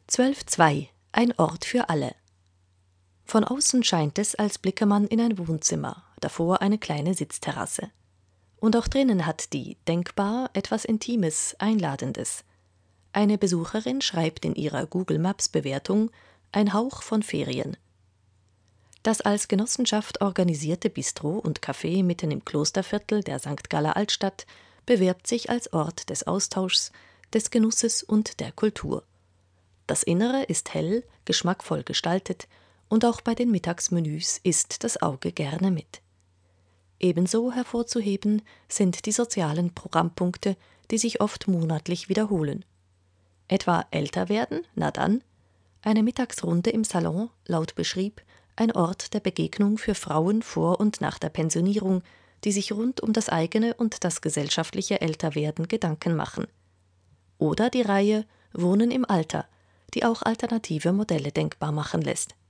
12.2 Ein Ort für alle. Von außen scheint es, als blicke man in ein Wohnzimmer, davor eine kleine Sitzterrasse. Und auch drinnen hat die Denkbar etwas Intimes, Einladendes. Eine Besucherin schreibt in ihrer Google Maps Bewertung: ein Hauch von Ferien. Das als Genossenschaft organisierte Bistro und Café mitten im Klosterviertel der St. Galler Altstadt bewirbt sich als Ort des Austauschs, des Genusses und der Kultur. Das Innere ist hell, geschmackvoll gestaltet und auch bei den Mittagsmenüs isst das Auge gerne mit. Ebenso hervorzuheben sind die sozialen Programmpunkte, die sich oft monatlich wiederholen. Etwa älter werden, na dann, eine Mittagsrunde im Salon, laut Beschrieb, ein Ort der Begegnung für Frauen vor und nach der Pensionierung, die sich rund um das eigene und das gesellschaftliche Älterwerden Gedanken machen. Oder die Reihe Wohnen im Alter, die auch alternative Modelle denkbar machen lässt.